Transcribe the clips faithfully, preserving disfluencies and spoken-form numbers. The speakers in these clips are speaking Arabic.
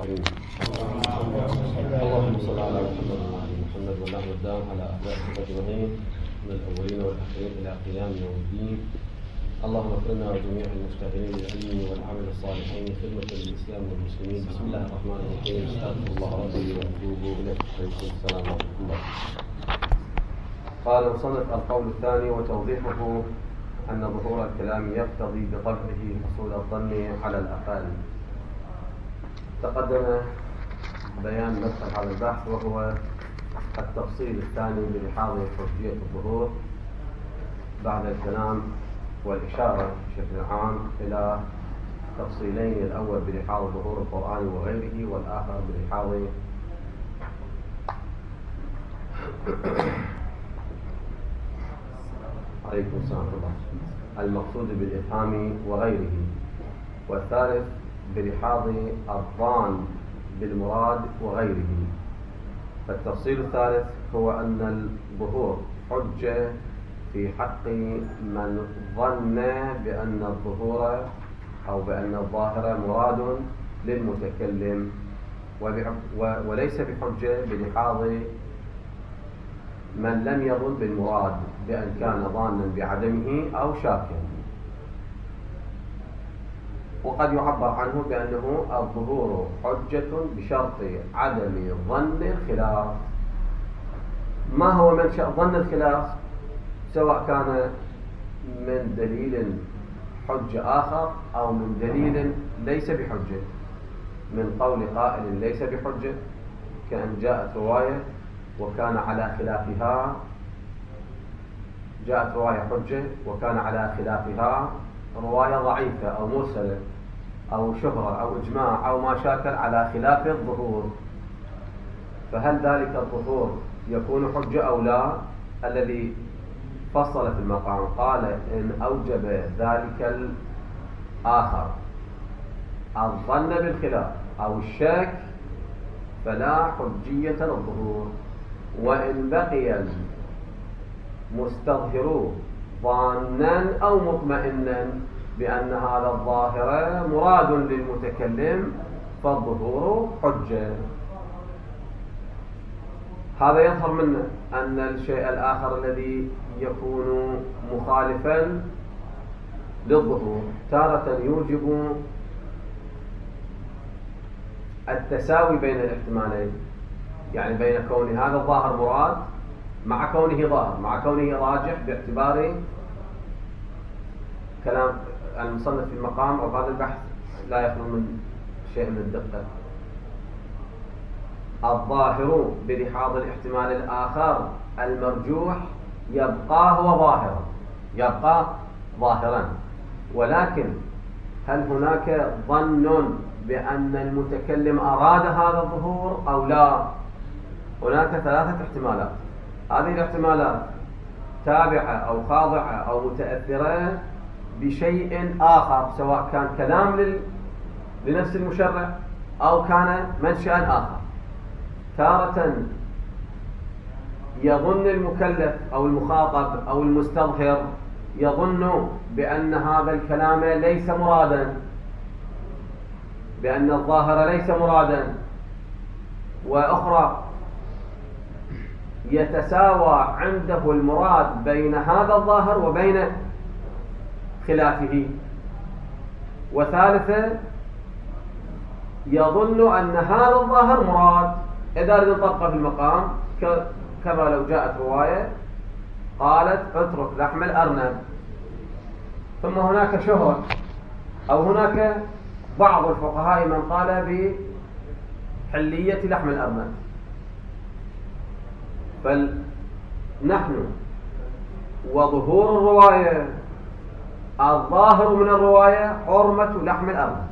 الراحمين. اللهم صل على محمد وعلى محمد ونعم الدام على أعداء الأجمعين من الأولين والآخرين إلى قيام يوم الدين. اللهم اغفر لنا وجميع المشتغلين بالعلم والعمل الصالحين خدمة للإسلام والمسلمين. بسم الله الرحمن الرحيم. استغفر الله ربي وأتوب إليه. عليكم السلام ورحمة الله. قال المصنف: القول الثاني وتوضيحه أن ظهور الكلام يقتضي بطبعه حصول الظن على الأقل. تقدم بيان مدخل هذا البحث وهو التفصيل الثاني بلحاظ حجية الظهور بعد الكلام والإشارة بشكل عام إلى تفصيلين: الأول بلحاظ ظهور القرآن وغيره، والآخر بلحاظ عليكم السلام ورحمة الله المقصود بالإفهام وغيره، والثالث بلحاظ الظان بالمراد وغيره. فالتفصيل الثالث هو أن الظهور حجة في حق من ظن بأن الظهور أو بأن الظاهر مراد للمتكلم، وليس بحجة بلحاظ من لم يظن بالمراد بأن كان ظانا بعدمه أو شاكا. وقد يعبر عنه بأنه الظهور حجة بشرط عدم ظن الخلاف. ما هو منشأ ظن الخلاف؟ سواء كان من دليل حجة آخر أو من دليل ليس بحجة، من قول قائل ليس بحجة كأن جاءت رواية وكان على خلافها جاءت رواية حجة وكان على خلافها رواية ضعيفة أو مرسلة أو شهرة أو إجماع أو ما شاكل على خلاف الظهور. فهل ذلك الظهور يكون حجة أو لا؟ الذي فصل في المقام قال: إن أوجب ذلك الآخر الظن بالخلاف أو الشك فلا حجية للظهور، وإن بقي المستظهر ظانا أو مطمئنا بأن هذا الظاهر مراد للمتكلم فالظهور حجة. هذا يظهر منه أن الشيء الآخر الذي يكون مخالفا للظهور تارة يوجب التساوي بين الاحتمالين، يعني بين كون هذا الظاهر مراد مع كونه ظاهر مع كونه راجح، باعتبار كلام المصنف في المقام أو هذا البحث لا يخلو من شيء من الدقة. الظاهر بلحاظ الاحتمال الآخر المرجوح يبقى هو ظاهرا يبقى ظاهرا ولكن هل هناك ظن بأن المتكلم أراد هذا الظهور أو لا؟ هناك ثلاثة احتمالات. هذه الاحتمالات تابعة أو خاضعة أو متأثرة بشيء آخر، سواء كان كلام لل... لنفس المشرع أو كان منشأ آخر. تارة يظن المكلف أو المخاطب أو المستظهر يظن بأن هذا الكلام ليس مرادا، بأن الظاهر ليس مرادا. وأخرى يتساوى عنده المراد بين هذا الظاهر وبين خلافه. وثالثة يظن أن هذا الظاهر مراد. إذا أردنا نطبقه في المقام كما لو جاءت رواية قالت اترك لحم الأرنب، ثم هناك شهرة أو هناك بعض الفقهاء من قال بحلية لحم الأرنب، فنحن وظهور الرواية الظاهر من الرواية حرمة لحم الأرنب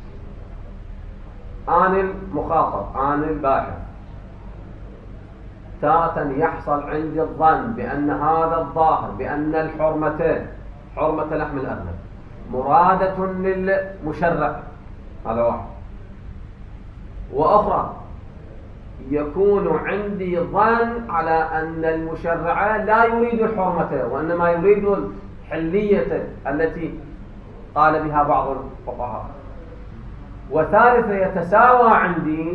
آن المخاطب آن الباحث. تارة يحصل عندي الظن بأن هذا الظاهر بأن الحرمة حرمة لحم الأرنب مرادة للمشرع، هذا واحد. وأخرى يكون عندي ظن على أن المشرع لا يريد الحرمة وإنما يريد الحلية التي قال بها بعض الفقهاء. وثالثة يتساوى عندي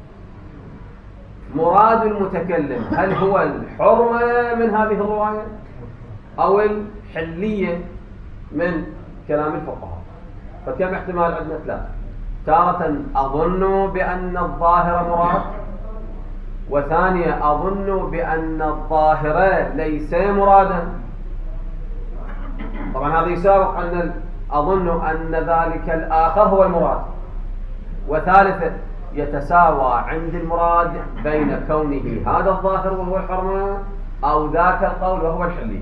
مراد المتكلم، هل هو الحرمة من هذه الرواية أو الحلية من كلام الفقهاء. فكم احتمال عندنا؟ ثلاثة. تارة أظن بأن الظاهر مراد، وثانية أظن بأن الظاهر ليس مرادا. طبعا هذا يساوق أن أظن أن ذلك الآخر هو المراد. وثالثة يتساوى عند المراد بين كونه هذا الظاهر وهو الحرمة أو ذاك القول وهو الحلي.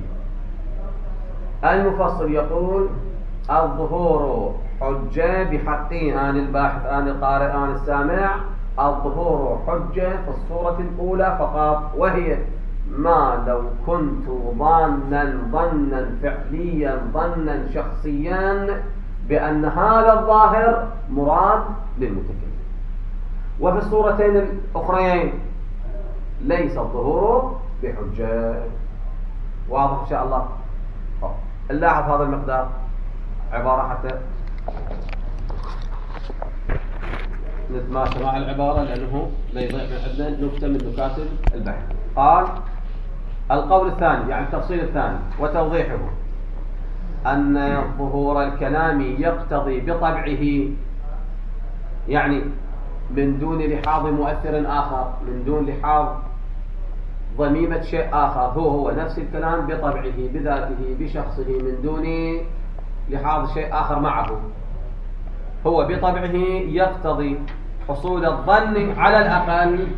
المفصل يقول الظهور حجة بحقي آن الباحث آن القارئ آن السامع. الظهور حجة في الصورة الأولى فقط، وهي ما لو كنت ظانا ظنا فعليا ظنا شخصيا بأن هذا الظاهر مراد للمتكلم. وفي الصورتين الأخرين ليس الظهور بحجة. واضح إن شاء الله؟ نلاحظ هذا المقدار عبارة حتى نتماشى مع العبارة لأنه لا يضيع من عندنا نكتة من نكات البحث. قال القول الثاني يعني التفصيل الثاني وتوضيحه أن ظهور الكلام يقتضي بطبعه، يعني من دون لحاظ مؤثر آخر، من دون لحاظ ضميمة شيء آخر، هو هو نفس الكلام بطبعه بذاته بشخصه من دون لحاظ شيء آخر معه، هو بطبعه يقتضي حصول الظن على الأقل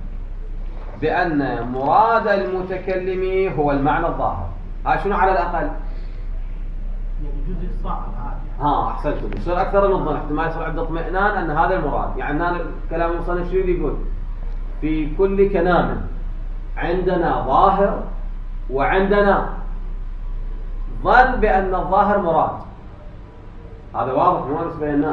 بأن مراد المتكلم هو المعنى الظاهر. ها شنو على الأقل؟ الجزء الصعب. ها أحسنتم. يصير أكثر من الظن، احتمال يصير عنده اطمئنان أن هذا المراد. يعني أنا كلام المصنف شو يقول؟ في كل كلام عندنا ظاهر وعندنا ظن بأن الظاهر مراد. هذا واضح مو نسبة لنا.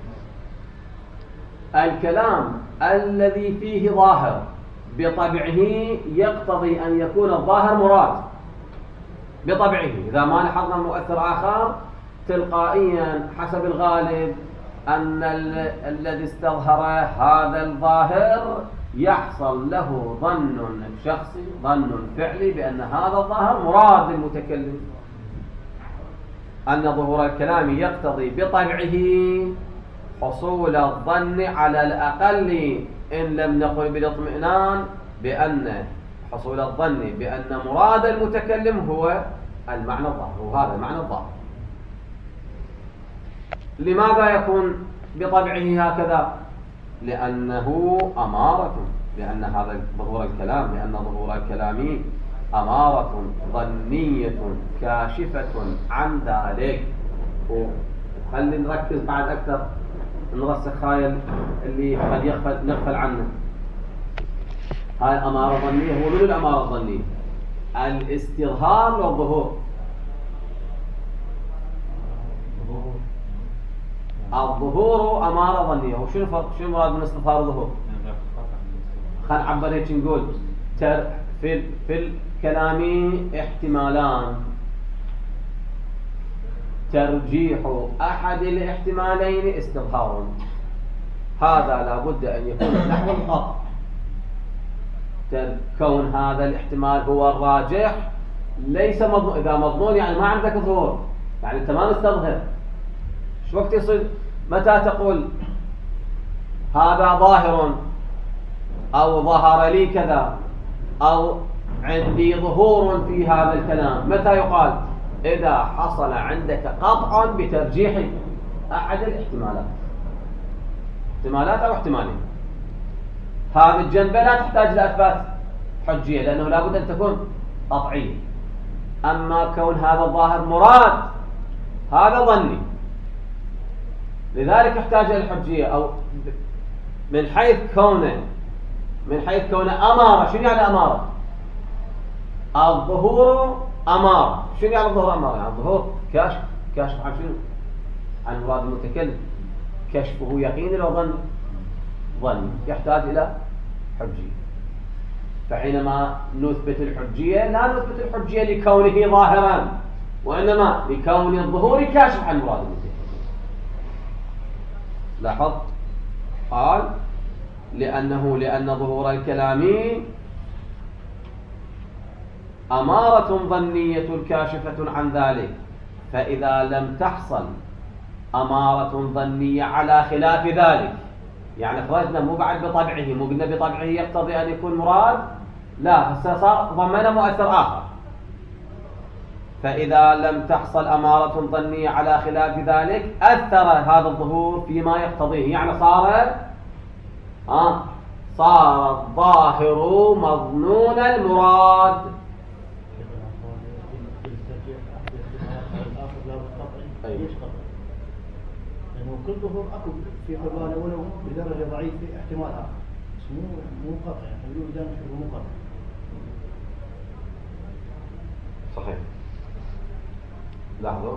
الكلام الذي فيه ظاهر بطبعه يقتضي أن يكون الظاهر مراد بطبعه، إذا ما لاحظنا مؤثر آخر تلقائيا حسب الغالب أن الذي استظهر هذا الظاهر يحصل له ظن شخصي ظن فعلي بأن هذا الظاهر مراد للمتكلم. أن ظهور الكلام يقتضي بطبعه حصول الظن على الأقل إن لم نقل بالاطمئنان بأن حصول الظن بأن مراد المتكلم هو المعنى الظاهر، وهذا المعنى الظاهر. لماذا يكون بطبعه هكذا؟ لأنه أمارة، لأن هذا ظهور الكلام لأن ظهور الكلام أمارة ظنية كاشفة عن ذلك. وخلي نركز بعد أكثر نرسخ هاي اللي قد يغفل نغفل عنه. هاي أمارة ظنية. هو من الأمارة الظنية؟ الاستظهار والظهور. الظهور أمارة ظنية. وشنو فرق شنو مراد من استظهار والظهور؟ خلينا نعبر هيك نقول تر في في الكلام احتمالان، ترجيح أحد الاحتمالين استظهار، هذا لابد أن يكون نحو القطع. كون هذا الاحتمال هو الراجح ليس مضمون. إذا مضمون يعني ما عندك ظهور، يعني أنت ما مستظهر. شو وقت يصير؟ متى تقول هذا ظاهر أو ظهر لي كذا أو عندي ظهور في هذا الكلام؟ متى يقال؟ إذا حصل عندك قطع بترجيح أحد الاحتمالات، احتمالات أو احتمالين. هذه الجنبة لا تحتاج لأثبات حجية لأنه لابد أن تكون قطعية. أما كون هذا الظاهر مراد هذا ظني، لذلك يحتاج إلى الحجية. أو من حيث كونه من حيث كونه أمارة. شنو يعني أمارة؟ الظهور أمارة. شنو يعني الظهور أمارة؟ يعني الظهور كاشف. كاشف عن شنو؟ عن مراد المتكلم. كشفه يقين لو ظن ظن يحتاج إلى حجية. فحينما نثبت الحجية لا نثبت الحجية لكونه ظاهرا، وإنما لكون الظهور كاشف عن مراد المتكلم. لاحظت؟ قال لأنه لأن ظهور الكلام أمارة ظنية كاشفة عن ذلك، فإذا لم تحصل أمارة ظنية على خلاف ذلك، يعني خرجنا مو بعد بطبعه، مو قلنا بطبعه يقتضي أن يكون مراد، لا، هسه صار ضمن مؤثر آخر. فإذا لم تحصل أمارة ظنية على خلاف ذلك أثر هذا الظهور فيما يقتضيه، يعني صار آه صار الظاهر مظنون المراد. لأنه كل ظهور أكو في حرمانه ولو بدرجة ضعيفة احتمال آخر، بس مو مو قطع، يعني نقول بدنا نشوفه مو قطع. صحيح. لاحظوا،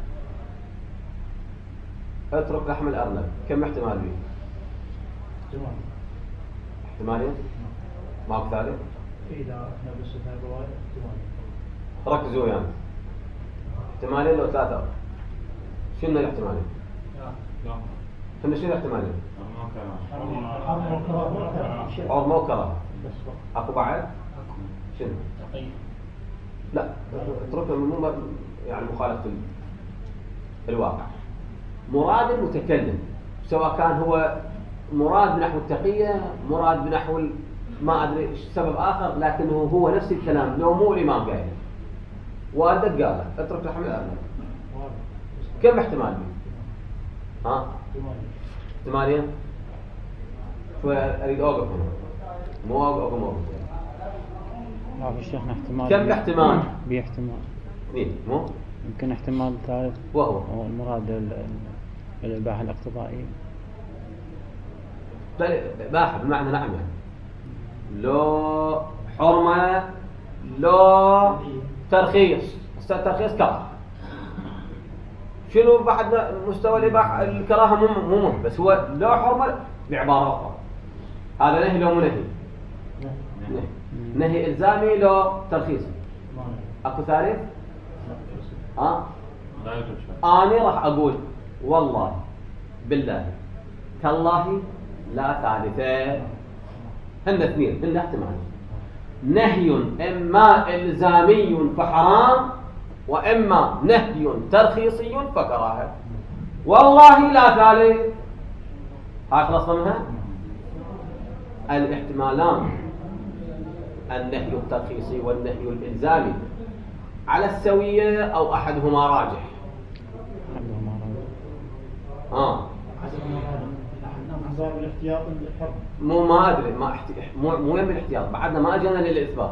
اترك لحم الأرنب، كم احتمال به؟ احتمال. احتمالين؟ ماكو ثالث؟ إذا احنا بس هاي الرواية احتمال. ركزوا يعني. احتمالين لو ثلاثة. شنو الاحتمالين؟ هن شنو الاحتمالين؟ حرمة وكراهة. اكو بعد؟ شنو؟ لا، اتركنا مو يعني مخالفة الواقع. مراد المتكلم سواء كان هو مراد بنحو التقية، مراد بنحو ما ادري سبب اخر، لكنه هو نفس الكلام لو مو الامام قايل وادك قال اترك لحم الارنب. كم احتمال؟ ها؟ احتمالين. شوي اريد اوقف هنا، مو اوقف اوقف ما في شيخنا احتمال. كم احتمال؟ باحتمال اثنين، مو يمكن احتمال ثالث وهو هو المراد الإباحة الاقتضائية. إباحة بمعنى نعم، يعني لو حرمة لو ترخيص. الترخيص كراهة. شنو بعد مستوى الإباحة الكراهة؟ مو مو مهم، بس هو لو حرمة بعبارة أخرى. هذا نهي لو مو نهي؟ نهي. نهي إلزامي لو ترخيصي. أكو ثالث؟ ها؟ أنا راح أقول والله بالله تالله لا ثالثة. هن اثنين، هن احتمال. نهي إما إلزامي فحرام، وإما نهي ترخيصي فكراهة. والله لا ثالث. هاي خلصنا منها. الاحتمالان النهي الترخيصي والنهي الإلزامي على السوية أو أحدهما راجح؟ أحدهما راجح. آه. باب الاحتياط الحرم. مو ما أدري ما احتي... مو مو يم الاحتياط، بعدنا ما أجينا للإثبات.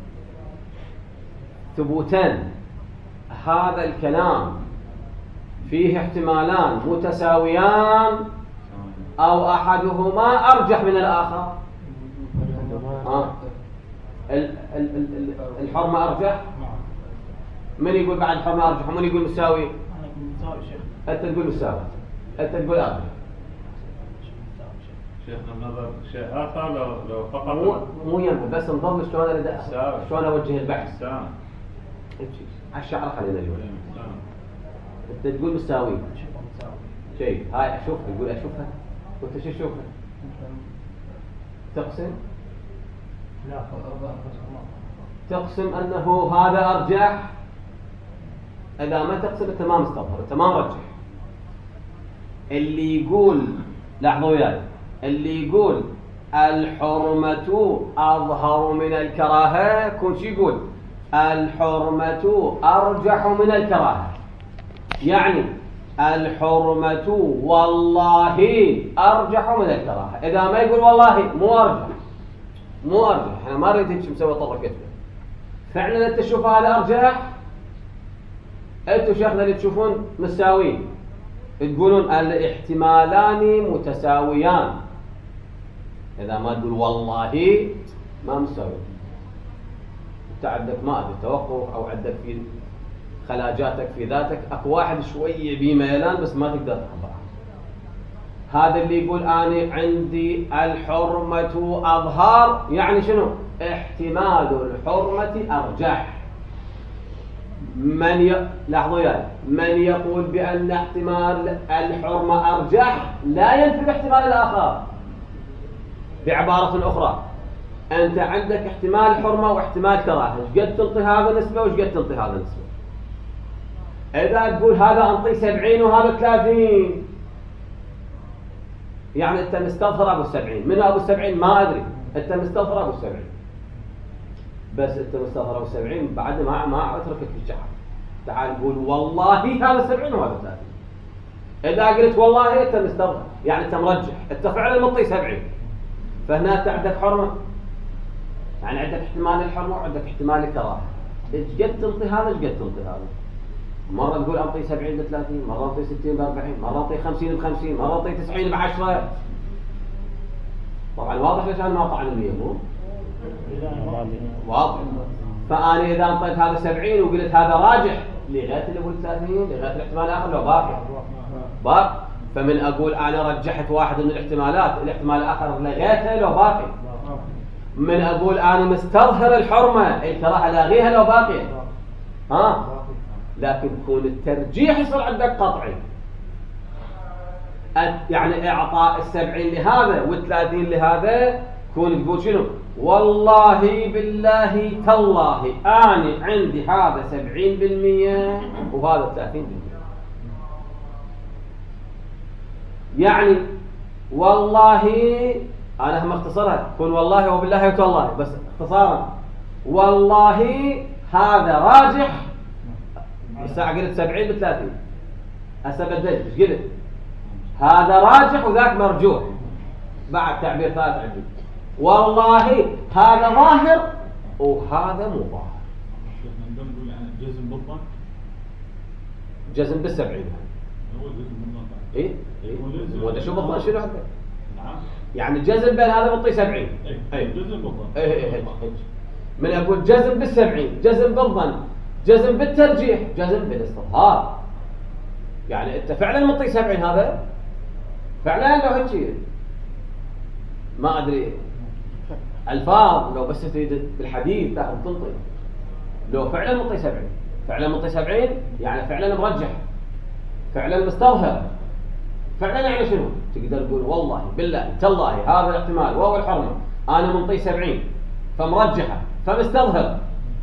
ثبوتان هذا الكلام فيه احتمالان متساويان أو أحدهما أرجح من الآخر. آه. ال ال ال الحرمة أرجح. من يقول بعد الحرمة أرجح ومن يقول مساوي؟ أنا أقول مساوي شيخ. أنت تقول مساوي، أنت تقول أرجح. شيخنا النظر شيء آخر لو لو فقط مو مو ينفع، بس نضل شلون أنا شلون أوجه البحث. سام. على الشعر خلينا اليوم. أنت تقول مساوي. شيء هاي أشوفها، يقول أشوفها. وأنت شو تشوفها؟ تقسم؟ لا. تقسم أنه هذا أرجح. إذا ما تقسم أنت ما مستظهر، أنت ما مرجح. اللي يقول لاحظوا وياي، اللي يقول الحرمة أظهر من الكراهة كون شي يقول الحرمة أرجح من الكراهة، يعني الحرمة والله أرجح من الكراهة. إذا ما يقول والله مو أرجح، مو أرجح. إحنا ما نريد هيك مسوي طرف كتبه. فعلا أنت تشوف هذا أرجح، أنتوا شيخنا اللي تشوفون مساوين تقولون الاحتمالان متساويان. إذا ما تقول والله ما مساوي، أنت عندك ما أدري توقف أو عندك في خلاجاتك في ذاتك أكو واحد شوي بميلان بس ما تقدر تخبره. هذا اللي يقول أنا عندي الحرمة أظهر، يعني شنو؟ احتمال الحرمة أرجح. من ي... لاحظوا يا من يقول بأن احتمال الحرمة أرجح لا ينفي الاحتمال الآخر. بعبارة أخرى، أنت عندك احتمال حرمة واحتمال كراهة، ايش قد تنطي هذا نسبة وايش قد تنطي هذا نسبة. إذا تقول هذا أنطي سبعين وهذا ثلاثين، يعني أنت مستظهر أبو السبعين. من أبو السبعين ما أدري، أنت مستظهر أبو السبعين، بس أنت مستظهر أبو السبعين بعد ما ما أتركك في الشحن. تعال قول والله هذا سبعين وهذا ثلاثين. إذا قلت والله أنت مستظهر، يعني أنت مرجح، أنت فعلا منطي سبعين، فهنا أنت عندك حرمة، يعني عندك احتمال الحرمة وعندك احتمال الكراهة. ايش قد تنطي هذا ايش قد تنطي هذا. مرة تقول أنطي سبعين بثلاثين، مرة أنطي ستين بأربعين، مرة أنطي خمسين بخمسين، مرة أنطي تسعين بعشرة. طبعا واضح ليش أنا ما طعن المية مو؟ واضح. فأنا إذا أنطيت هذا سبعين وقلت هذا راجح لغاية اللي يقول ثلاثين، لغاية الاحتمال الآخر لو باقي باقي، فمن أقول أنا رجحت واحد من الاحتمالات، الاحتمال الآخر لغايته لو باقي. من أقول أنا مستظهر الحرمة، الكراهة لاغيها لو باقي. ها؟ لكن كون الترجيح يصير عندك قطعي، يعني إعطاء السبعين لهذا والثلاثين لهذا، كون تقول شنو؟ والله بالله تالله أنا عندي هذا سبعين بالمية وهذا ثلاثين بالمية. يعني والله أنا هم اختصرها، كون والله وبالله وتالله، بس اختصارا والله هذا راجح. الساعة قلت سبعين بثلاثين، هسه بدلت ايش قلت؟ هذا راجح وذاك مرجوح، بعد تعبير ثالث عندي والله هذا ظاهر وهذا مو ظاهر. نقول يعني جزم بالظن، جزم بالسبعين. هو جزم بالظن. ايه ايه وده شو بالظن شنو عندك؟ نعم، يعني جزم بين هذا منطي سبعين. اي جزم بالظن. ايه ايه ايه من اقول جزم بالسبعين، جزم بالظن، جزم بالترجيح، جزم بالاستظهار. يعني انت فعلا منطي سبعين هذا فعلا لو هيك ما ادري الفاظ، لو بس تريد بالحديث تاخذ تنطي، لو فعلا منطي سبعين، فعلا منطي سبعين يعني فعلا مرجح، فعلا مستظهر، فعلا يعني شنو؟ تقدر تقول والله بالله تالله هذا الاحتمال وهو الحرمة انا منطي سبعين فمرجحه فمستظهر.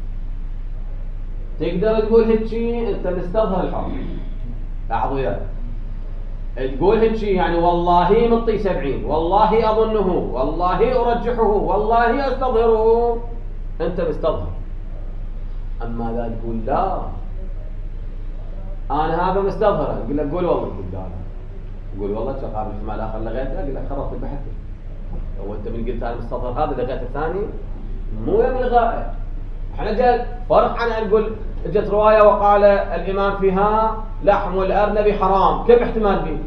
تقدر تقول هيك انت مستظهر الحرمة. لاحظوا وياي، تقول هيك يعني والله منطي سبعين، والله اظنه، والله ارجحه، والله استظهره، انت مستظهر. اما ذا تقول لا انا هذا مستظهر، اقول لك قول والله قول لا، قول والله تقابل احتمال اخر لغيته، اقول لك خربت البحث. لو انت من قلت انا مستظهر هذا لغيته الثاني مو يم الغاء. احنا جاء فرق عن ان نقول اجت روايه وقال الامام فيها لحم الارنب حرام، كم احتمال به؟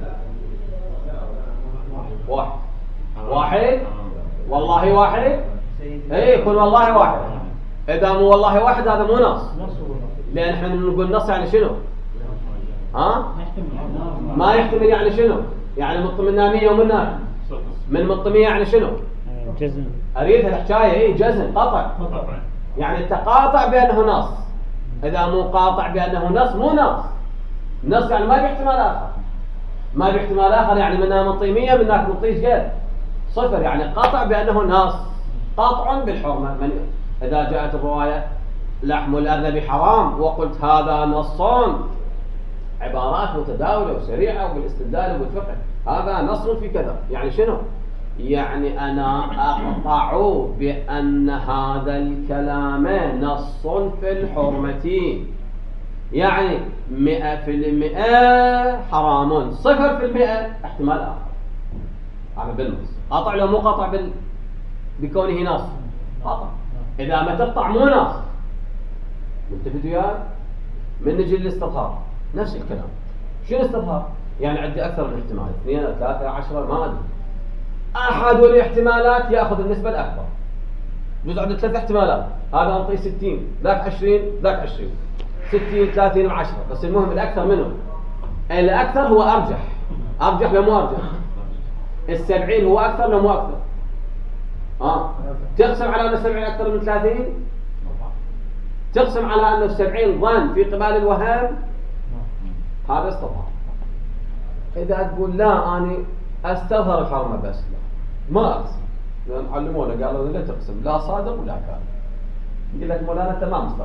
واحد واحد والله واحد. اي يكون والله واحد. اذا مو والله واحد هذا مو نص، لان احنا نقول نص يعني شنو؟ ها؟ ما يحتمل يعني شنو؟ يعني مطمئنة مية ومنها من مطمئنة يعني شنو؟ جزم. اريد الحكايه اي جزم قطع، يعني انت قاطع بانه نص. اذا مو قاطع بانه نص مو نص. نص يعني ما باحتمال اخر، ما باحتمال اخر يعني منها منطي مية منك منطيش قد صفر، يعني قاطع بانه نص، قاطع بالحرمه. من اذا جاءت الروايه لحم الارنب حرام وقلت هذا نصون، عبارات متداوله وسريعه وبالاستدلال وبالفقه، هذا نص في كذا، يعني شنو؟ يعني أنا أقطع بأن هذا الكلام نص في الحرمة، يعني مئة في المئة حرام، صفر في المئة احتمال آخر. هذا بالنص قطع لو مو قطع بال... بكونه نص قطع. إذا ما تقطع مو نص ملتفت وياي. من نجي للاستظهار نفس الكلام. شو الاستظهار؟ يعني عندي أكثر من احتمال، اثنين ثلاثة عشرة ما أدري، أحد الاحتمالات يأخذ النسبة الأكبر. جزء عنده ثلاث احتمالات، هذا أنطي ستين، ذاك عشرين، ذاك عشرين، ستين، ثلاثين وعشرة، بس المهم الأكثر منه. الأكثر هو أرجح، أرجح لو مو أرجح. السبعين هو أكثر لو مو أكثر. آه. تقسم على أن السبعين أكثر من ثلاثين؟ تقسم على أنه سبعين ظن في قبال الوهم، هذا استظهار. إذا تقول لا أنا أستظهر الحرمة بس، لا ما أقسم، لأن علمونا قالوا لا تقسم، لا صادق ولا كاذب. يقول لك مولانا تمام استظهر.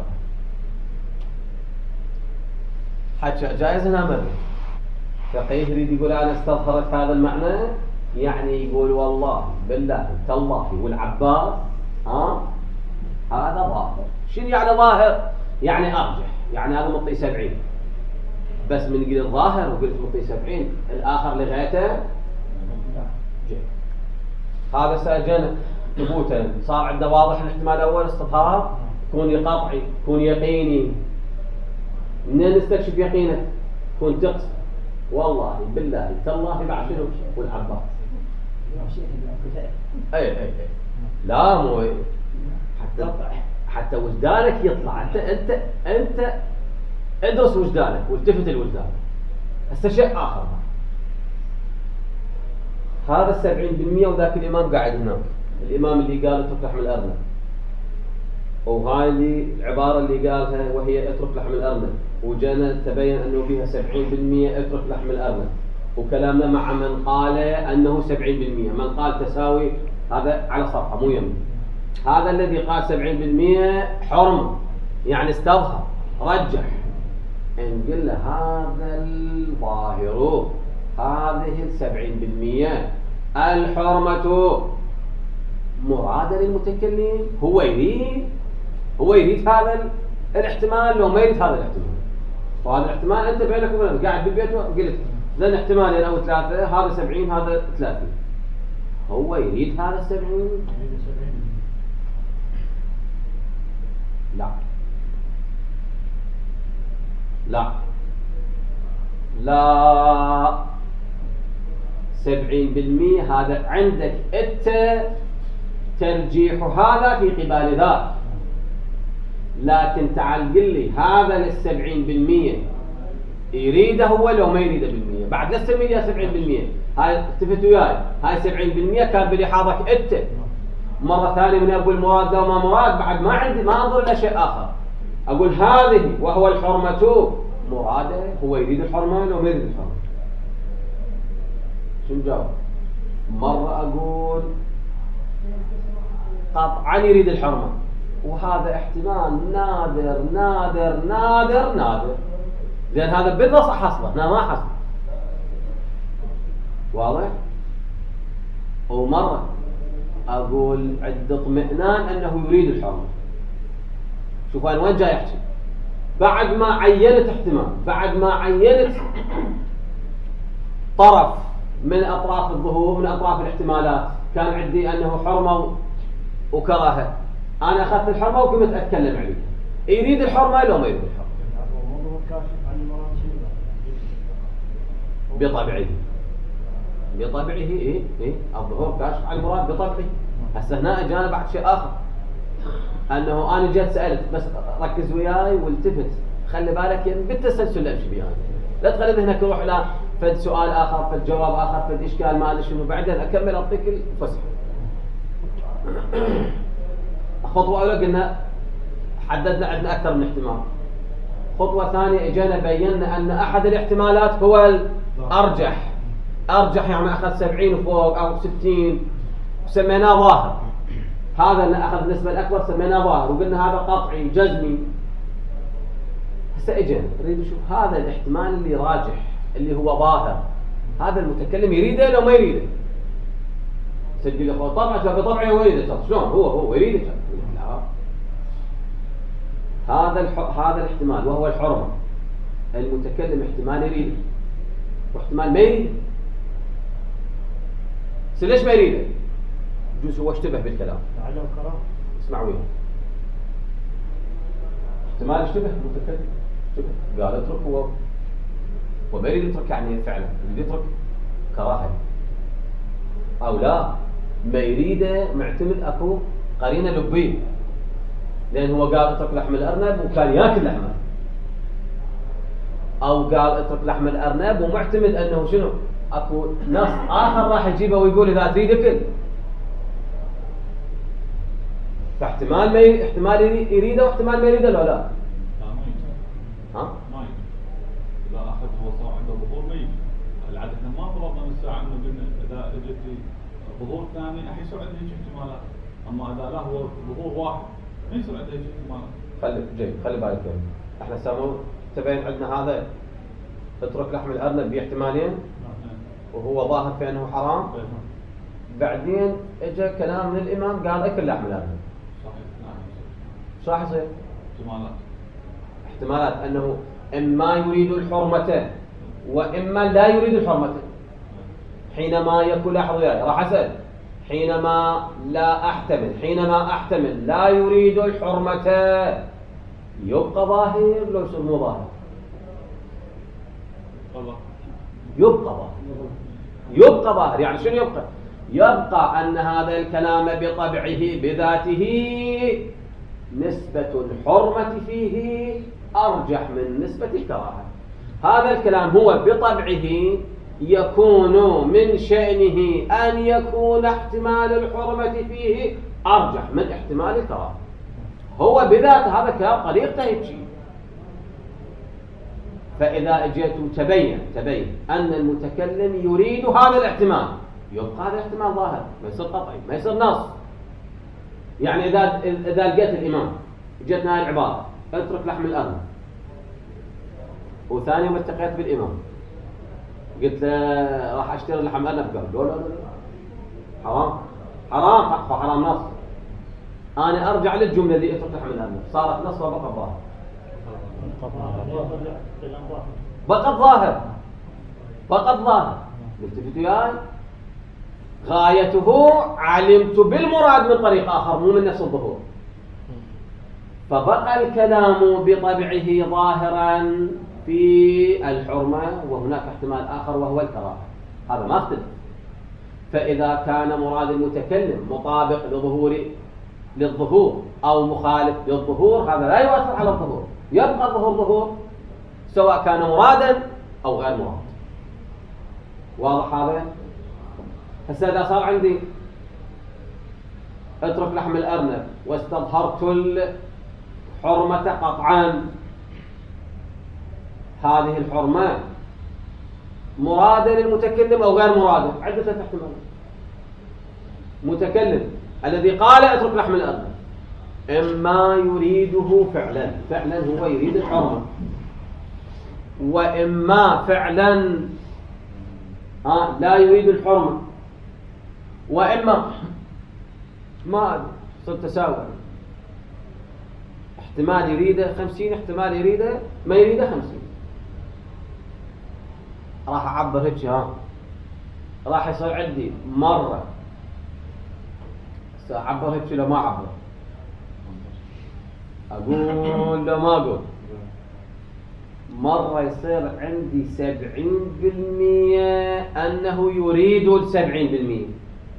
حتى جائز هنا مرة فقيه يريد يقول أنا استظهرت هذا المعنى، يعني يقول والله بالله تالله والعباس ها هذا ظاهر. شنو يعني ظاهر؟ يعني أرجح، يعني هذا مطي سبعين، بس من قل الظاهر وقلت مطي سبعين الآخر لغايته جيد. هذا سأجينا ثبوتا صار عندنا واضح الاحتمال الأول استظهار، كوني قطعي كوني يقيني. منين نستكشف يقينك؟ كون تقسم والله بالله تالله بعد شنو والعباس. اي اي اي لا مو حتى حتى وجدانك يطلع. انت انت انت ادرس وجدانك والتفت الوجدان. هسه شيء اخر، هذا السبعين بالمئة وذاك الامام قاعد هناك، الامام اللي قال اترك لحم الارنب، وهاي اللي العباره اللي قالها وهي اترك لحم الارنب، وجانا تبين انه فيها سبعين بالمئة اترك لحم الارنب، وكلامنا مع من قال انه سبعين بالمئة، من قال تساوي هذا على صفحه مو يمين. هذا الذي قال سبعين بالمئة حرم يعني استظهر رجح، نقول له هذا الظاهر هذه السبعين بالمئة الحرمة مرادة للمتكلم، هو يريد هو يريد هذا الاحتمال لو ما يريد هذا الاحتمال. وهذا الاحتمال انت بينك وبينك قاعد بالبيت وقلت لان احتمالين او ثلاثة، هذا سبعين هذا ثلاثين، هو يريد هذا السبعين. لا لا لا سبعين بالمئة هذا عندك انت ترجيح هذا في قبال ذاك، لكن تعال قل لي هذا للسبعين بالمئة يريده هو لو ما يريده بالمئة، بعد لا تسمي لي سبعين بالمئة. هاي التفت وياي، هاي سبعين بالمئة كان بلحاظك انت. مرة ثانية من أقول مراد لو ما مراد بعد ما عندي ما أنظر إلى شيء آخر، أقول هذه وهو الحرمة مراده، هو يريد الحرمة لو ما يريد الحرمة. شو نجاوب؟ مرة أقول قطعا يريد الحرمة، وهذا احتمال نادر نادر نادر نادر، لأن هذا بالنص حصله، هنا ما حصل. واضح؟ ومرة أقول عند اطمئنان أنه يريد الحرمة. شوف أنا وين جاي أحكي؟ بعد ما عينت احتمال، بعد ما عينت طرف من أطراف الظهور من أطراف الاحتمالات، كان عندي أنه حرمة وكراهة، أنا أخذت الحرمة وكنت أتكلم عليها. يريد الحرمة لو ما يريد الحرمة بطبعه بطبعه إيه إيه الظهور كاشف عن المراد بطبعه. هسه هنا أجانا بعد شيء آخر، أنه أنا جيت سألت، بس ركز وياي والتفت، خلي بالك يعني بالتسلسل أمشي بيها، لا تخلي هناك روح لا فد سؤال آخر فد جواب آخر فد إشكال ما أدري شنو، بعدين أكمل أعطيك الفسح. خطوة أولى قلنا حددنا عندنا أكثر من احتمال. خطوة ثانية اجينا بينا أن أحد الاحتمالات هو الأرجح، أرجح يعني أخذ سبعين وفوق أو ستين وسميناه ظاهر، هذا اللي أخذ النسبة الأكبر سميناه ظاهر، وقلنا هذا قطعي جزمي. هسه اجينا نريد نشوف هذا الاحتمال اللي راجح اللي هو ظاهر، هذا المتكلم يريده لو ما يريده. سجل أخوة طبعا بطبعه هو يريده، شلون هو هو يريده؟ لا، هذا الح... هذا الاحتمال وهو الحرمة، المتكلم احتمال يريده واحتمال ما يريده. ليش ما يريده؟ يجوز هو اشتبه بالكلام. لعله كرام. اسمع وياه. احتمال اشتبه المتكلم، اشتبه قال اترك هو وما يريد يترك، يعني فعلا يريد يترك كراهه او لا ما يريده، معتمد اكو قرينه لبيه، لان هو قال اترك لحم الارنب وكان ياكل لحمه، او قال اترك لحم الارنب ومعتمد انه شنو اكو نص اخر راح يجيبه ويقول اذا تريد اكل. فاحتمال ما ي... احتمال يريده واحتمال ما يريده، ولا لا؟ لا ما يجي. ها؟ ما يجي. إذا أخذ هو صار عنده ظهور ما يجي. العادة احنا ما فرضنا من الساعة إنه قلنا إذا اجت لي ظهور ثاني راح يصير عندي هيك احتمالات، أما إذا لا هو ظهور واحد ما يصير عندي هيك احتمالات. خلي جيد خلي بالك يعني. احنا سامو تبين عندنا هذا اترك لحم الأرنب باحتمالين وهو ظاهر في أنه حرام. بعدين اجى كلام من الإمام قال أكل لحم الأرنب. صحيح. نعم. شو راح يصير؟ احتمالات. احتمالات أنه إما يريد الحرمة وإما لا يريد الحرمة. حينما يكون لاحظوا وياي راح أسأل حينما لا أحتمل حينما أحتمل لا يريد الحرمة يبقى ظاهر لو يصير مو ظاهر؟ الله. يبقى ظاهر. يبقى ظاهر يعني شنو يبقى؟ يبقى أن هذا الكلام بطبعه بذاته نسبة الحرمة فيه أرجح من نسبة الكراهة. هذا الكلام هو بطبعه يكون من شأنه أن يكون احتمال الحرمة فيه أرجح من احتمال الكراهة. هو بذات هذا الكلام طريقته هيك. فإذا اجيت تبين تبين أن المتكلم يريد هذا الاحتمال يبقى هذا الاحتمال ظاهر، ما يصير قطعي، ما يصير نص. يعني إذا إذا لقيت الإمام جتنا هاي العبارة اترك لحم الأرنب، وثاني يوم التقيت بالإمام قلت له راح أشتري لحم الأرنب، قال لا لا لا حرام حرام حرام نص. أنا أرجع للجملة اللي اترك لحم الأرنب صارت نص وبقى ظاهر. بقت ظاهر بقت ظاهر. التفتوا وياي غايته علمت بالمراد من طريق آخر مو من نفس الظهور، فبقى الكلام بطبعه ظاهرا في الحرمة وهناك احتمال آخر وهو الكراهة. هذا ما اختلف. فإذا كان مراد المتكلم مطابق لظهور للظهور أو مخالف للظهور هذا لا يؤثر على الظهور، يبقى الظهور ظهور سواء كان مرادا أو غير مراد. واضح هذا؟ هسه إذا صار عندي اترك لحم الأرنب واستظهرت الحرمة قطعا، هذه الحرمة مرادة للمتكلم أو غير مرادة؟ عدة احتمالات. متكلم الذي قال اترك لحم الأرنب إما يريده فعلا فعلا هو يريد الحرمة، وإما فعلا آه لا يريد الحرمة، وإما ما صرت تساوي. احتمال يريده خمسين احتمال يريده ما يريده خمسين. راح أعبر هيك ها راح يصير عندي مرة سأعبر هيك لو ما أعبر أقول لو ما أقول مرة يصير عندي سبعين بالمية أنه يريد السبعين بالمية،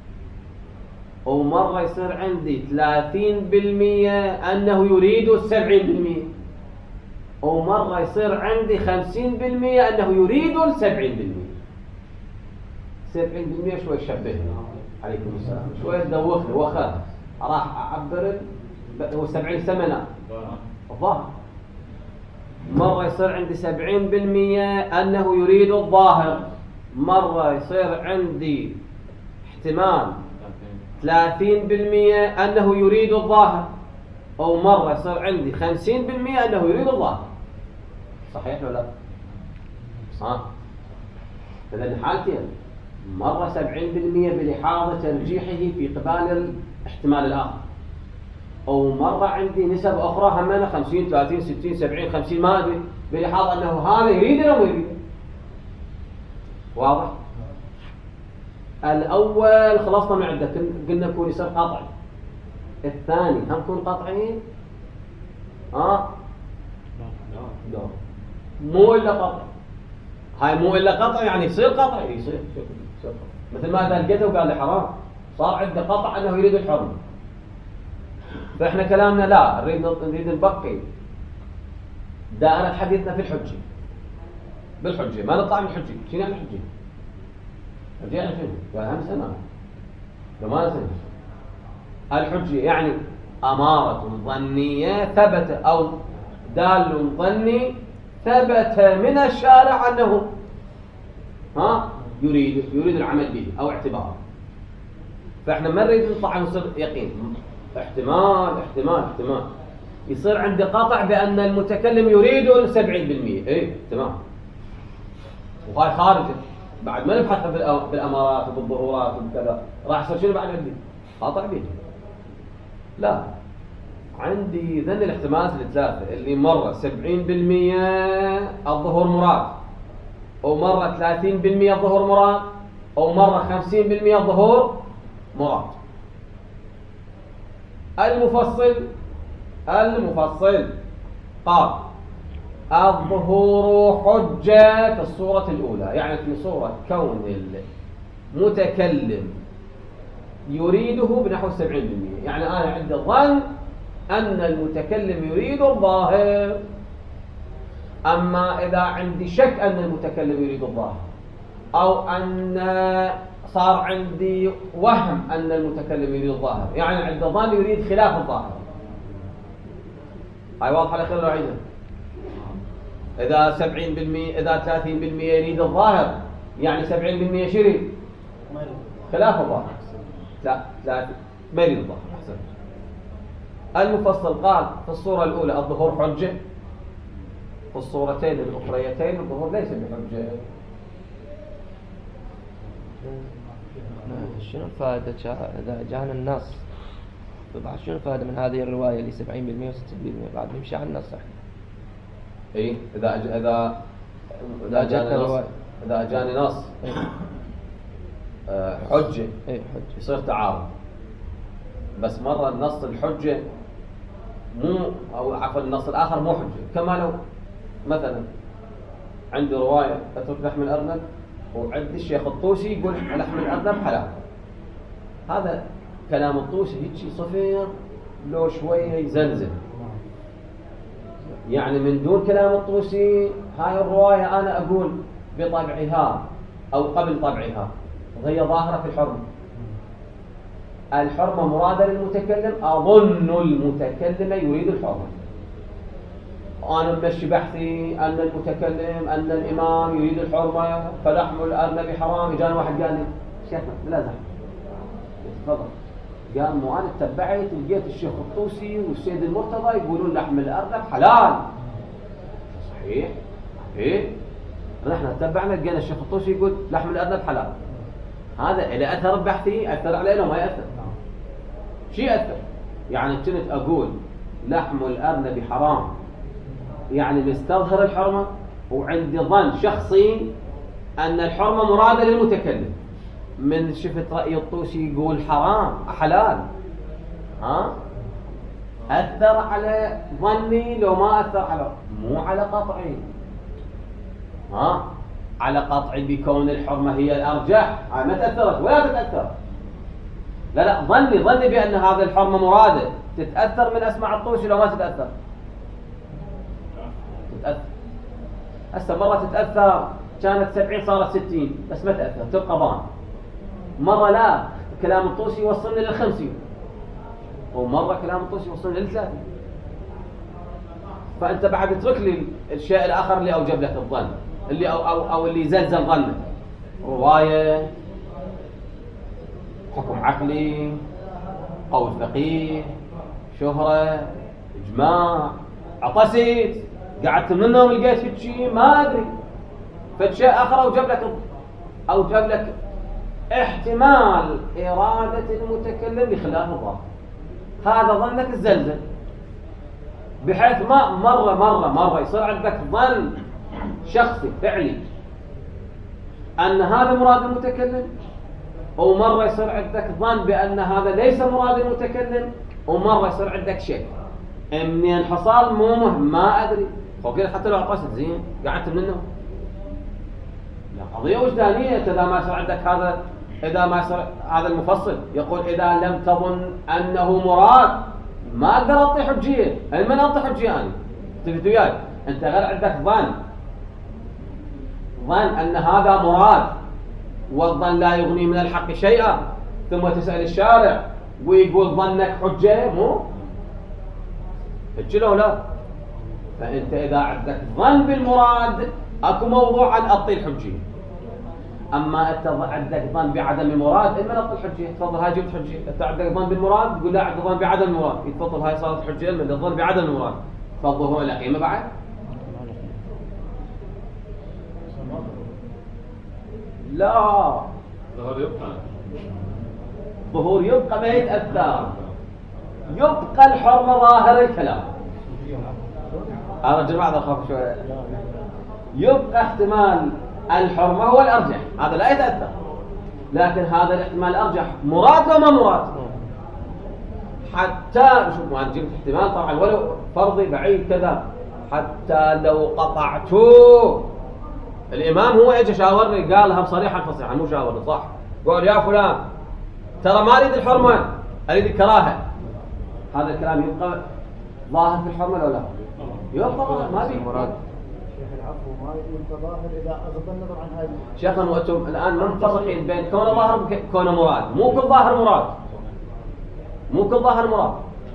ومرة يصير عندي ثلاثين بالمية أنه يريد السبعين بالمية، ومرة يصير عندي خمسين بالمية أنه يريد السبعين بالمية. سبعين بالمية شوي شبهني عليكم السلام شوي دوخني وخذ راح أعبر هو سبعين ثمنا الظاهر. مرة يصير عندي سبعين بالمية أنه يريد الظاهر، مرة يصير عندي احتمال ثلاثين بالمية أنه يريد الظاهر، أو مرة يصير عندي خمسين بالمية أنه يريد الظاهر. صحيح ولا لا؟ ها؟ فإذا حالتين مرة سبعين بالمية بلحاظ ترجيحه في قبال الاحتمال الآخر، أو مرة عندي نسب أخرى همنا خمسين ثلاثين ستين سبعين خمسين ما أدري بلحاظ أنه هذا يريد أو ما يريد. واضح؟ الأول خلصنا من عندك قلنا يكون يصير قطعي، الثاني هم يكون قطعي ها؟ لا مو إلا قطع. هاي مو إلا قطع يعني يصير قطع يصير مثل ما إذا لقيته وقال لي حرام صار عنده قطع أنه يريد الحرمة. فإحنا كلامنا لا نريد نريد نبقي دائرة حديثنا في الحجة بالحجة ما نطلع من الحجة. شنو يعني الحجة؟ رجعنا فين؟ أهم سنة لو ما نسينا الحجة يعني أمارة ظنية ثبت أو دال ظني ثبت من الشارع أنه ها يريد يريد العمل به أو اعتباره. فإحنا ما نريد نطلع نصير يقين، احتمال احتمال احتمال يصير عندي قطع بأن المتكلم يريد سبعين بالمئة. إيه تمام، وهاي خارجة بعد ما نبحث بالأمارات وبالظهورات وبكذا راح يصير شنو بعد عندي؟ قاطع به. لا، عندي ذن الاحتمالات الثلاثة اللي مرة سبعين بالمئة الظهور مراد، ومرة ثلاثين بالمئة الظهور مراد، ومرة خمسين بالمئة الظهور مراد. المفصل المفصل قال الظهور حجة في الصورة الأولى، يعني في صورة كون المتكلم يريده بنحو سبعين بالمئة، يعني أنا عندي ظن أن المتكلم يريد الظاهر. أما إذا عندي شك أن المتكلم يريد الظاهر، أو أن صار عندي وهم أن المتكلم يريد الظاهر، يعني عند ظن يريد خلاف الظاهر. هاي واضحة لأخير العيدة. إذا سبعين بالمئة إذا ثلاثين بالمئة يريد الظاهر، يعني سبعين بالمئة شريد خلاف الظاهر. لا لا ما يريد الظاهر. أحسن. المفصل قال في الصورة الأولى الظهور حجة، في الصورتين الأخريتين الظهور ليس بحجة. شنو الفائدة إذا جاءنا النص؟ طبعا شنو الفائدة من هذه الرواية اللي سبعين بالمئة وستين بالمئة بعد نمشي على النص احنا؟ إيه إذا أج... إذا إذا جاني نص إذا جاني نص إيه؟ آه حجة إيه حجة يصير تعارض. بس مرة النص الحجة مو أو عفوا النص الآخر مو حجة. كما لو مثلا عندي رواية اترك لحم الأرنب، وعندي الشيخ الطوسي يقول لحم الأرنب حلال. هذا كلام الطوسي هيك صفير لو شوية يزلزل، يعني من دون كلام الطوسي هاي الرواية أنا أقول بطبعها أو قبل طبعها هي ظاهرة في الحرمة. الحرمة مرادة للمتكلم، أظن المتكلم يريد الحرمة. أنا ممشي بحثي أن المتكلم أن الإمام يريد الحرمة فلحم الأرنب حرام. جاء واحد قال لي شيخنا لا زحمة تفضل، قال مو أنا اتبعت لقيت الشيخ الطوسي والسيد المرتضى يقولون لحم الأرنب حلال. صحيح إيه، نحن اتبعنا لقينا الشيخ الطوسي يقول لحم الأرنب حلال. هذا إذا أثر بحثي أثر علينا ما يأثر. شيء يأثر يعني كنت أقول لحم الأرنب حرام يعني مستظهر الحرمة، وعندي ظن شخصي أن الحرمة مرادة للمتكلم. من شفت رأي الطوسي يقول حرام حلال، ها أثر على ظني لو ما أثر على مو على قطعي، ها على قطعي بكون الحرمة هي الأرجح. هاي ما تأثرت ولا تتأثر. لا لا ظني ظني بأن هذا الحرمة مرادة. تتأثر من أسمع الطوسي لو ما تتأثر؟ تتأثر. هسه مرة تتأثر كانت سبعين صارت ستين بس ما تأثر تبقى ظان. مرة لا كلام الطوسي يوصلني للخمسين، ومرة كلام الطوسي يوصلني للثلاثين. فأنت بعد اترك لي الشيء الآخر اللي أوجب لك الظن، اللي أو, أو, أو اللي زلزل ظنك. رواية، حكم عقلي، قول فقيه، شهرة، إجماع، عطسيت قعدت من النوم لقيت في شيء ما أدري، فالشيء آخر أوجب لك أوجب لك احتمال إرادة المتكلم بخلاف الظاهر. هذا ظنك الزلزل، بحيث ما مرة مرة مرة يصير عندك ظن شخصي فعلي أن هذا مراد المتكلم، ومرة يصير عندك ظن بأن هذا ليس مراد المتكلم، ومرة يصير عندك شك. منين حصل مو مهم ما أدري. فوقين حتى لو عطست زين قعدت من النوم، لا قضية وجدانية. إذا ما يصير عندك هذا إذا ما يصير هذا المفصل يقول إذا لم تظن أنه مراد ما أقدر أعطي حجية. أنا من أعطي حجية أنا؟ تفت وياي أنت غير عندك ظن ظن أن هذا مراد، والظن لا يغني من الحق شيئا، ثم تسأل الشارع ويقول ظنك حجة. مو هيك لو لا؟ فأنت إذا عندك ظن بالمراد أكو موضوع عن أبطل الحجية. أما أنت عندك ظن بعدم المراد إما نبطل الحجية، تفضل هاي جبت حجية. أنت عندك ظن بالمراد تقول لا عندك ظن بعدم المراد، يتفضل هاي صارت حجية. إما الظن بعدم المراد فالظهور له قيمة بعد؟ لا، الظهور يبقى ظهور يبقى ما يتأثر، يبقى الحرمة ظاهر الكلام. أرجع بعض أخاف شوية. يبقى احتمال الحرمة هو الأرجح، هذا لا يتأثر، لكن هذا الاحتمال الأرجح مراد وما مراد. حتى شوف ما نجيب احتمال طبعا ولو فرضي بعيد كذا، حتى لو قطعتوه الإمام هو اجى شاورني قالها بصريحة فصيحة، مو شاورني صح، قال يا فلان ترى ما أريد الحرمة أريد الكراهة، هذا الكلام يبقى ظاهر في الحرمة ولا لا؟ يبقى ظاهر ما في مراد. شيخ العفو ما يكون تظاهر إذا أغض النظر عن هذه. شيخنا وأنتم الآن ما مفرقين بين كون ظاهر وكون مراد، مو كل ظاهر مراد، مو كل ظاهر مراد.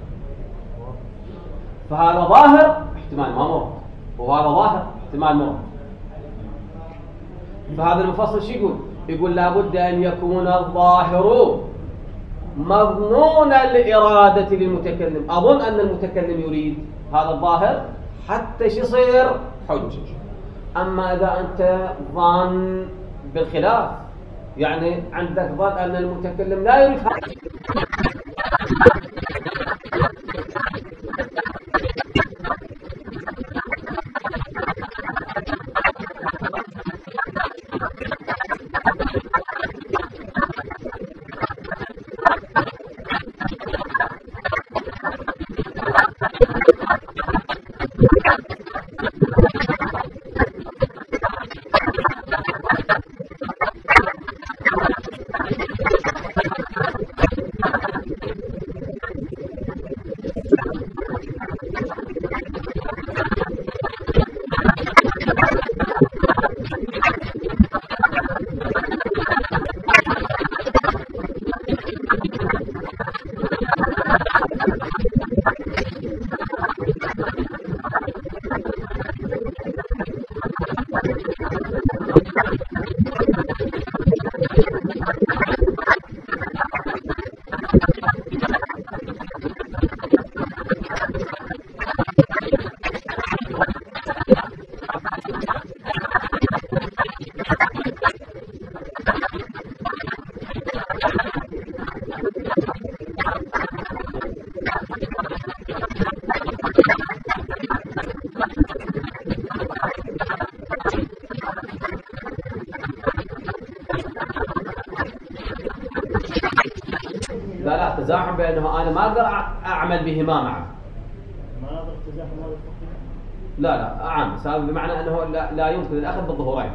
فهذا ظاهر احتمال ما مراد، وهذا ظاهر احتمال مراد. فهذا المفصل شو يقول؟ يقول لابد أن يكون الظاهر مظنون الإرادة للمتكلم. أظن أن المتكلم يريد هذا الظاهر حتى يصير حجة. أما إذا أنت ظن بالخلاف، يعني عندك ظن أن المتكلم لا يريد هذا، تزاحم بأنه أنا ما أقدر أعمل بهما معا. ما أقدر تزاحم هذا التقدير؟ لا لا عام، هذا بمعنى أنه لا, لا يمكن الأخذ بالظهورين.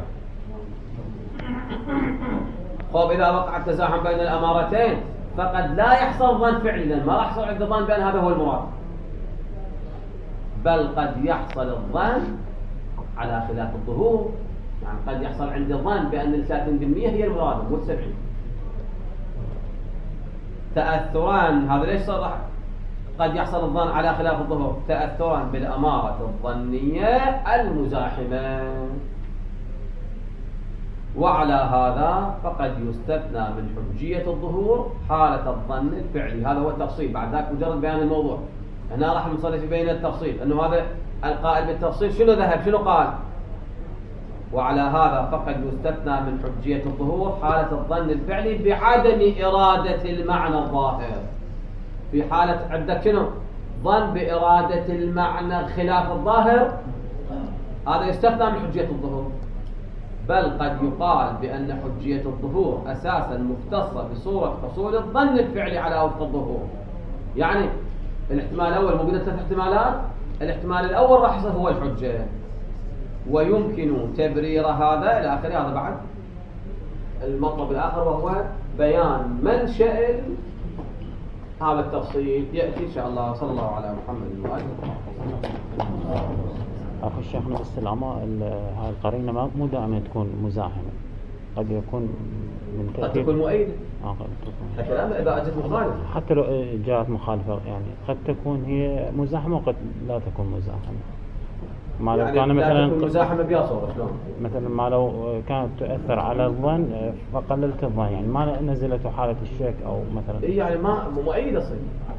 خب إذا وقع التزاحم بين الأمارتين فقد لا يحصل ظن فعلي، لأن ما راح يحصل عند ظن بأن هذا هو المراد، بل قد يحصل الظن على خلاف الظهور. يعني قد يحصل عندي الظن بأن الثلاثين بالمئة هي المراد مو السبعين. تأثران هذا ليش صرح قد يحصل الظن على خلاف الظهور؟ تأثران بالأمارة الظنية المزاحمة. وعلى هذا فقد يستثنى من حجية الظهور حالة الظن الفعلي. هذا هو التفصيل، بعد ذلك مجرد بيان الموضوع. هنا راح نصلي في بين التفصيل، أنه هذا القائل بالتفصيل شنو ذهب شنو قال. وعلى هذا فقد يستثنى من حجية الظهور حالة الظن الفعلي بعدم إرادة المعنى الظاهر. في حالة عندك شنو؟ ظن بإرادة المعنى خلاف الظاهر، هذا يستثنى من حجية الظهور. بل قد يقال بأن حجية الظهور أساسا مختصة بصورة حصول الظن الفعلي على وفق الظهور. يعني الاحتمال الأول موجودة ثلاث احتمالات، الاحتمال الأول راح يصير هو الحجة، ويمكن تبرير هذا إلى آخره. هذا بعد المطلب الآخر وهو بيان منشأ هذا التفصيل يأتي إن شاء الله. صلى الله على محمد وآله وصحبه. أخي الشيخنا بس العماء هاي القرينة مو دائما تكون مزاحمة، قد يكون من قد تكون مؤيدة. آه قد تكون. الكلام إذا أجت مخالفة. حتى لو جاءت مخالفة يعني قد تكون هي مزاحمة وقد لا تكون مزاحمة. ما لو يعني كان مثلا مزاحمة بها صورة شلون؟ مثلا ما لو كانت تؤثر على الظن فقللت الظن يعني ما نزلته حالة الشك أو مثلا. إيه يعني ما مؤيد أصير.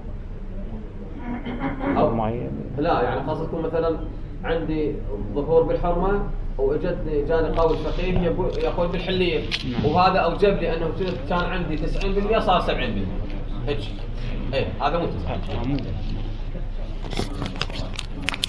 أو معين. لا يعني خاصة تكون مثلا عندي ظهور بالحرمة وإجتني جاني قول فقيه يقول يقول بالحلية وهذا أوجب لي أنه كان عندي تسعين بالمئة صار سبعين بالمئة هيك. إيه هذا مو تسعين.